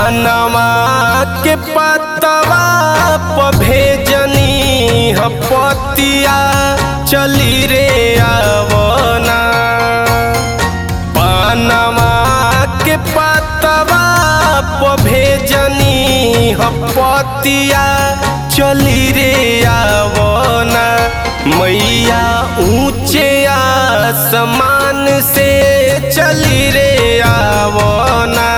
पानवा के पतवा प भेजनी ह पतिया चली रे आवना। पानवा के पतवा प भेजनी ह पतिया चली रे आवना। मैया ऊंचे आसमान से चली रे आवना।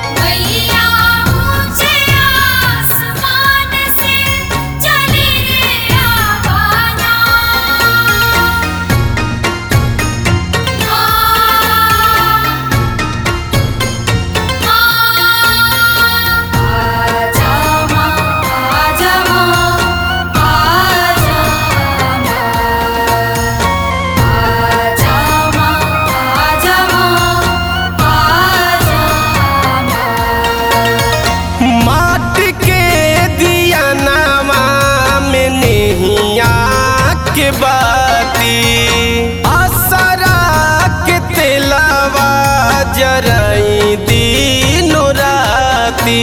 के बाती असरा के तेलावा जराई दिनो राती।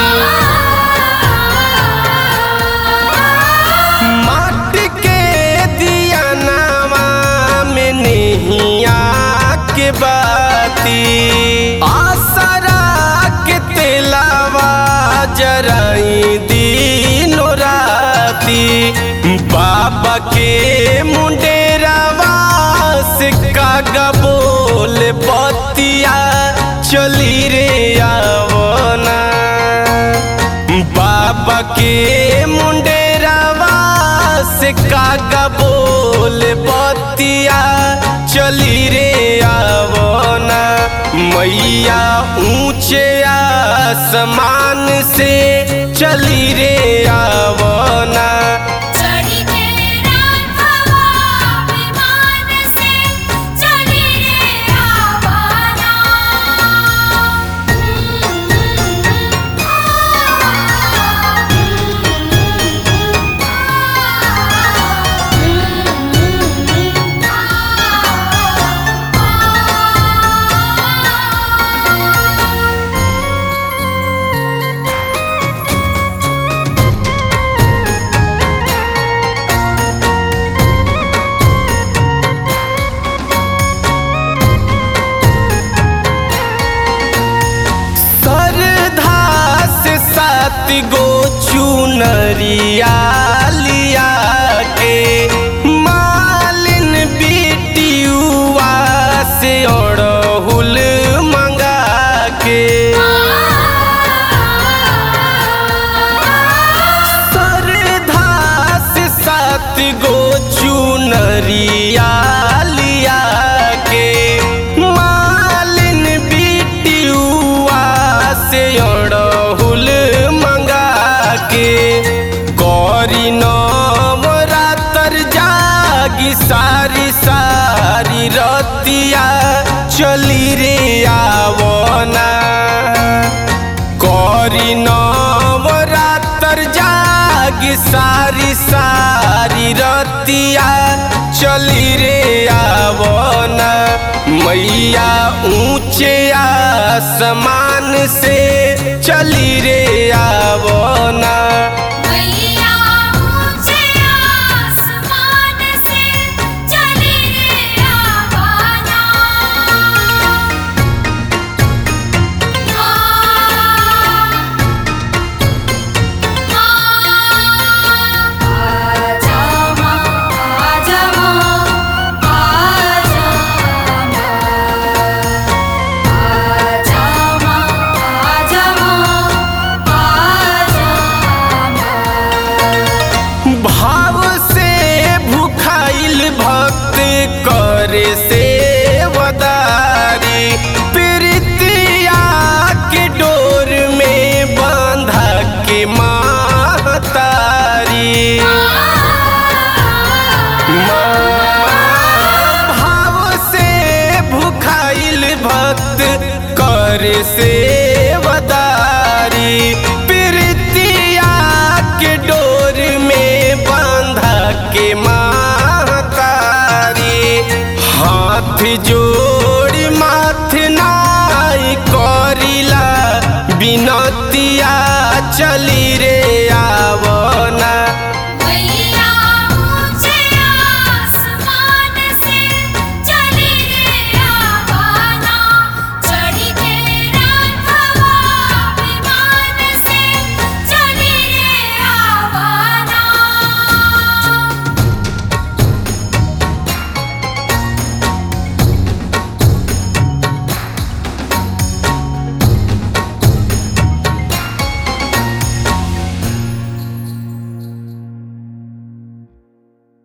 माटी के दिया नामा में नैया के बाती असरा के तेलावा जराई दिनो राती। बाबा के मुंडेरावा से कागा बोल बतिया चली रे आवना। बाबा के मुंडेरावा से कागा बोल बतिया चली रे आवना। मैया ऊंचे आसमान से चली रे आवना। गो चुनरिया लिया के मालिन बिटियुआ से अड़हुल मंगा के। सरधा से 7 गो चुनरिया लिया के मालिन बिटियुआ से अड़हुल गौरी नवरातर जागी सारी सारी रतिया चली रे आवना। गौरी नवरातर जागी सारी सारी रतिया चली रे आवना। मैया ऊंचे आसमान से चली रे आवना। भाव से भूखाइल भक्त करे से वदारी प्रीतिया के डोर में बांधा के महतारी। भाव से भूखाइल भक्त करे से वदारी